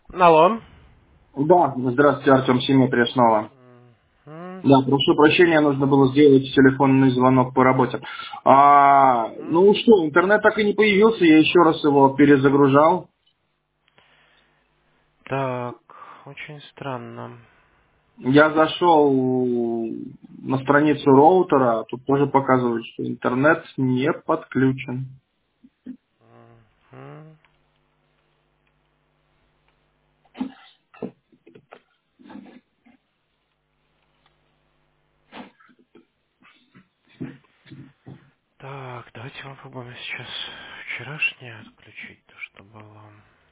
Алло. Да, здравствуйте, Артем Симметрия снова. Мгм. Да, прошу прощения, нужно было сделать телефонный звонок по работе. Мгм. Ну что, интернет так и не появился, я еще раз его перезагружал. Так, очень странно. Я зашел на страницу роутера, тут тоже показывает, что интернет не подключен. Мгм. Так, давайте мы попробуем сейчас вчерашнее отключить, то, что было.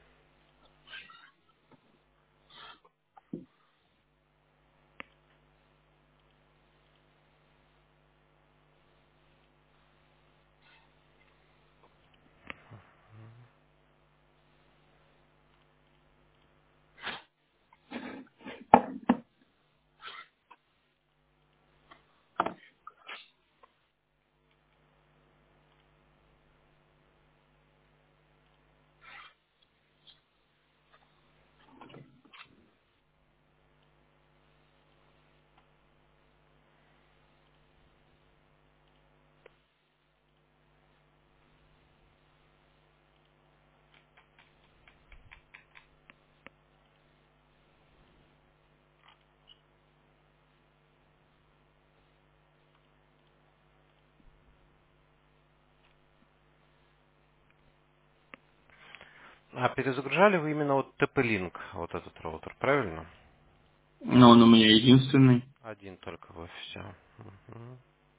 А перезагружали вы именно вот TP-Link, вот этот роутер, правильно? Но он у меня единственный. Один только в офисе. Мгм.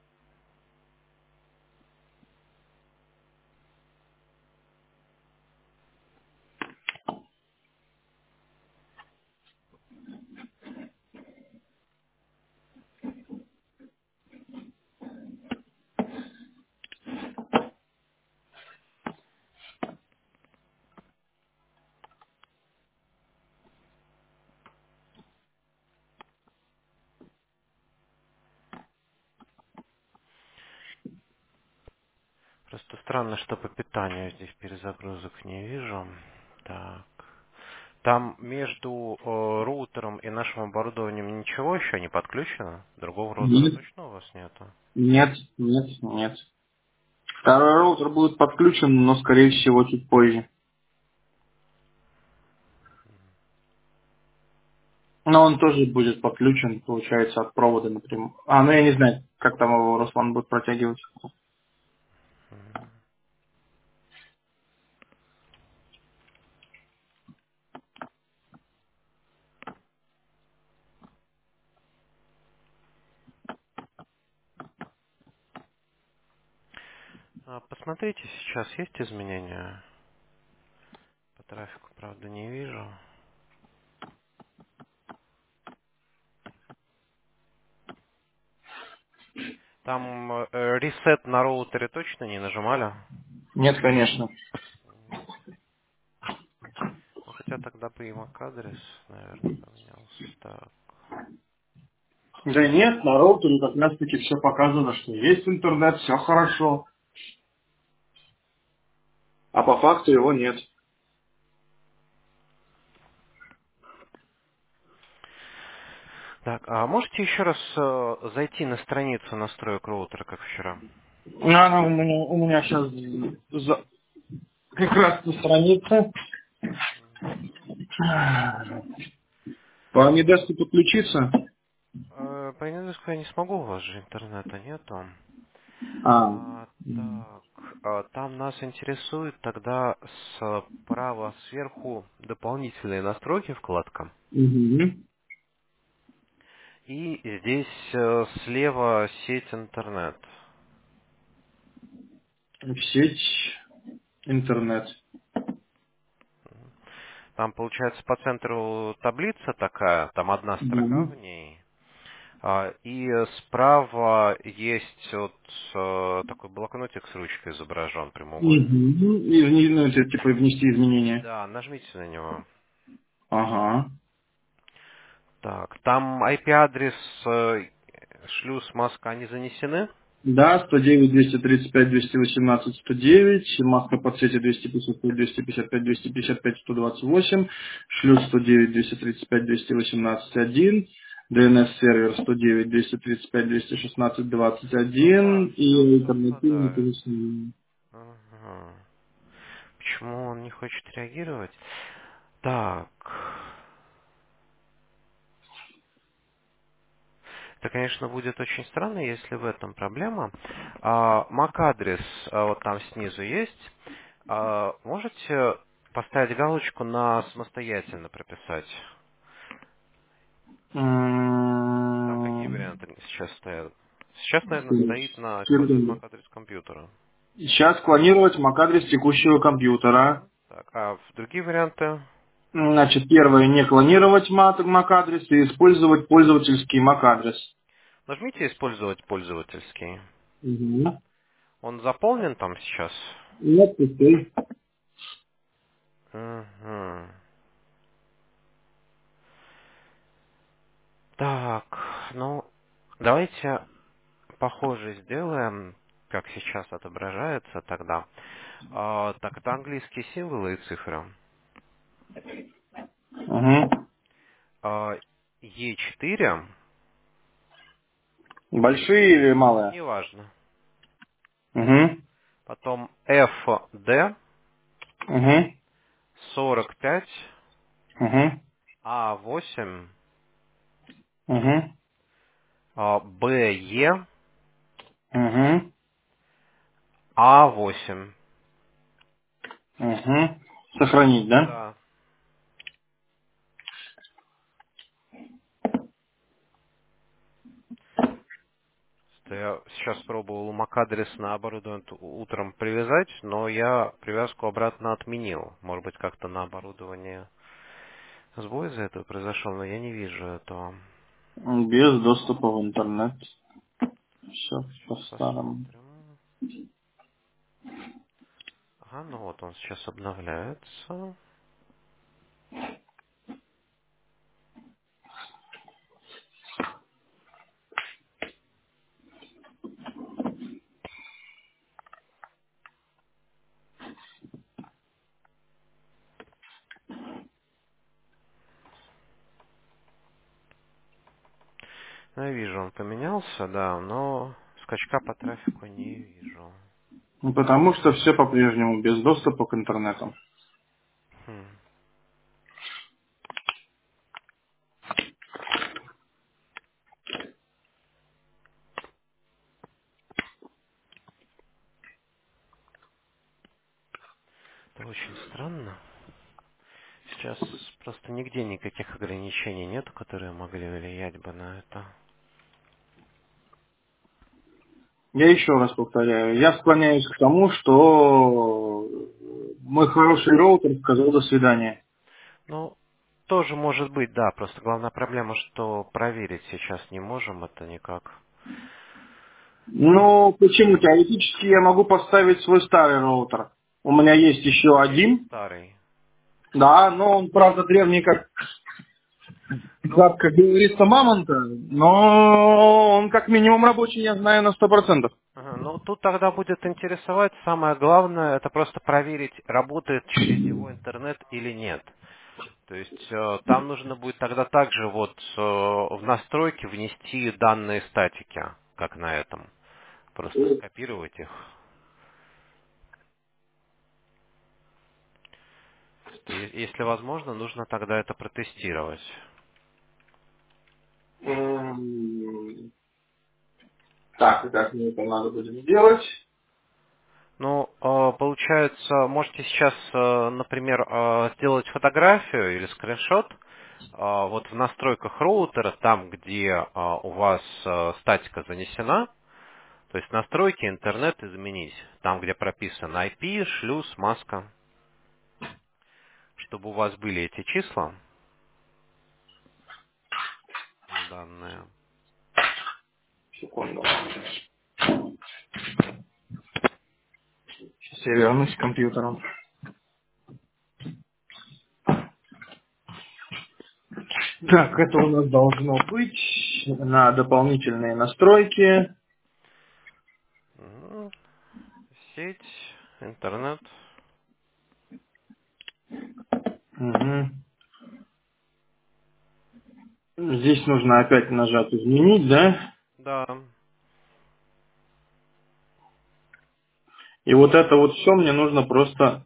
Просто странно, что по питанию здесь перезагрузок не вижу. Так. Там между роутером и нашим оборудованием ничего еще не подключено? Другого роутера Нет, точно у вас нету? нет, нет, нет. Второй роутер будет подключен, но скорее всего чуть позже. Но он тоже будет подключен, получается, от провода напрямую. Ну я не знаю, как там его Руслан будет протягивать. Посмотрите, сейчас есть изменения? По трафику, правда, не вижу. Там ресет на роутере точно не нажимали? Нет, конечно. Ну, хотя тогда бы и MAC-адрес, наверное, поменялся. Так. Да нет, на роутере как раз таки все показано, что есть интернет, все хорошо. А по факту его нет. Так, а можете еще раз зайти на страницу настроек роутера, как вчера? Она у меня сейчас как раз на странице. Вам не даст подключиться? По Яндексу я не смогу, у вас же интернета нету. А. Так, там нас интересует тогда справа сверху дополнительные настройки вкладка. Угу. И здесь слева сеть интернет. Сеть, интернет. Там получается по центру таблица такая, там одна строка Угу. в ней. И справа есть вот такой блокнотик с ручкой изображен, прямоугольный. Ну, это типа внести изменения. Да, нажмите на него. Ага. Так, там IP-адрес, шлюз, маска, они занесены? Да, 109, 235, 218, 109, маска по цвете 255, 255, 255, 128, шлюз 109, 235, 218, 1, DNS-сервер 109, 235, 216, Ну 21 да, все, и все альтернативный совпадает. пояснение. Ага. Почему он не хочет реагировать? Так. Это, конечно, будет очень странно, если в этом проблема. MAC-адрес вот там снизу есть. Можете поставить галочку на самостоятельно прописать? Там какие варианты сейчас стоят? Сейчас, наверное, стоит на использовать MAC-адрес компьютера. Сейчас клонировать MAC-адрес текущего компьютера. Так, а в другие варианты? Значит, первое, не клонировать MAC-адрес и использовать пользовательский MAC-адрес. Нажмите «Использовать пользовательский». Угу. Он заполнен там сейчас? Нет, пустой. Мгм. Так, ну, давайте похоже сделаем, как сейчас отображается тогда. Так, это английские символы и цифры. Угу. Е4, Большие или малые? неважно. Угу. Потом FD Угу. 45, Угу. А8, Угу. БЕ Угу. А8. Угу. Сохранить, да? Да. Что я сейчас пробовал MAC-адрес на оборудование утром привязать, но я привязку обратно отменил. Может быть, как-то на оборудование сбой из-за этого произошел, но я не вижу этого. Без доступа в интернет. Все Сейчас по-старому. посмотрим. Ага, ну вот он сейчас обновляется. Ну, я вижу, он поменялся, да, но скачка по трафику не вижу. Ну, потому что все по-прежнему без доступа к интернету. Хм, это очень странно. Сейчас просто нигде никаких ограничений нету, которые могли влиять бы на это. Я еще раз повторяю, я склоняюсь к тому, что мой хороший роутер сказал до свидания. Ну, тоже может быть, да. Просто главная проблема, что проверить сейчас не можем это никак. Ну, почему? Теоретически я могу поставить свой старый роутер. У меня есть У еще меня есть один, старый. да, но он, правда, древний, Ну, как говорится, мамонта, но он как минимум рабочий, я знаю, на 100%. ага, ну тут тогда будет интересовать самое главное, это просто проверить, работает через него интернет или нет. То есть там нужно будет тогда также вот в настройки внести данные статики, как на этом. Просто скопировать их. Если возможно, нужно тогда это протестировать. Так, и как мне это надо будет сделать? Ну, получается, можете сейчас, например, сделать фотографию или скриншот. Вот в настройках роутера, там, где у вас статика занесена, то есть настройки интернет изменить. Там, где прописан IP, шлюз, маска, чтобы у вас были эти числа, данные. Секунду. Сейчас я вернусь к компьютеру. Так, это у нас должно быть на дополнительные настройки. интернет. Мгм. Здесь нужно опять нажать «Изменить», да? Да. И вот это вот все мне нужно просто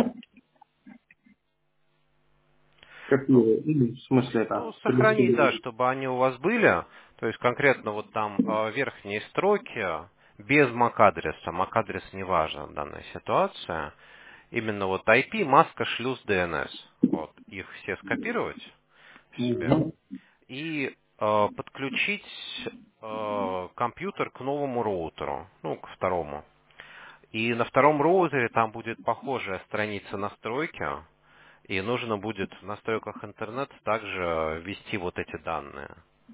Ну, копировать. Ну, в смысле ну, это сохранить, да, переставить. чтобы они у вас были. То есть конкретно вот там верхние строки без MAC-адреса. MAC-адрес не важен в данной ситуации. Именно вот IP, маска, шлюз, DNS. Вот. Их все скопировать себе Мгм. и подключить компьютер к новому роутеру, ну, к второму. И на втором роутере там будет похожая страница настройки, и нужно будет в настройках интернет также ввести вот эти данные.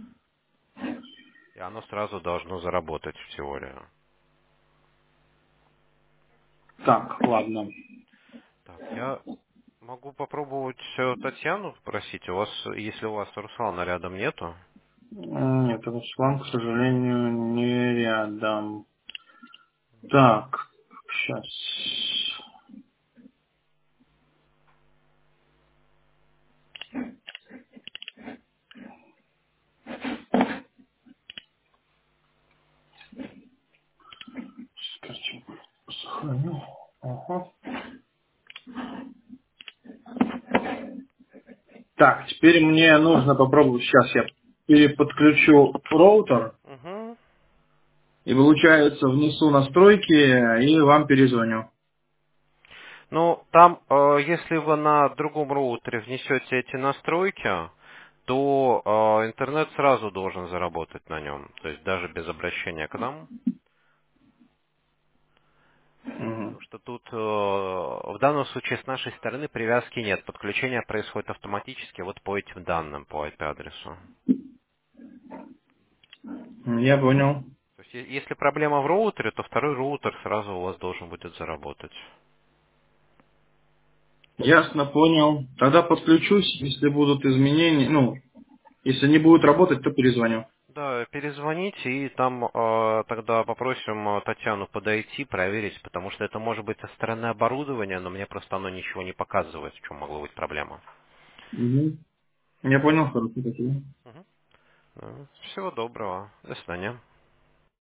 И оно сразу должно заработать в теорию. Так, ладно. Так, я могу попробовать Татьяну спросить. У вас, если у вас Руслана рядом нету? Нет, Руслан, к сожалению, не рядом. Так, сейчас. Картинку сохраню. Ага. Так, теперь мне нужно попробовать, сейчас я переподключу роутер, Угу. и получается внесу настройки и вам перезвоню. Ну, там, если вы на другом роутере внесете эти настройки, то интернет сразу должен заработать на нем. То есть даже без обращения к нам. Мгм. Потому что тут в данном случае с нашей стороны привязки нет. Подключение происходит автоматически вот по этим данным, по IP-адресу. Я понял. То есть если проблема в роутере, то второй роутер сразу у вас должен будет заработать. Ясно, понял. Тогда подключусь, если будут изменения. Ну, если не будет работать, то перезвоню. Да, перезвоните и там тогда попросим Татьяну подойти, проверить, потому что это может быть со стороны оборудования, но мне просто оно ничего не показывает, в чем могла быть проблема. Мгм. Я понял, хорошо, спасибо. Мгм. Всего доброго. До свидания.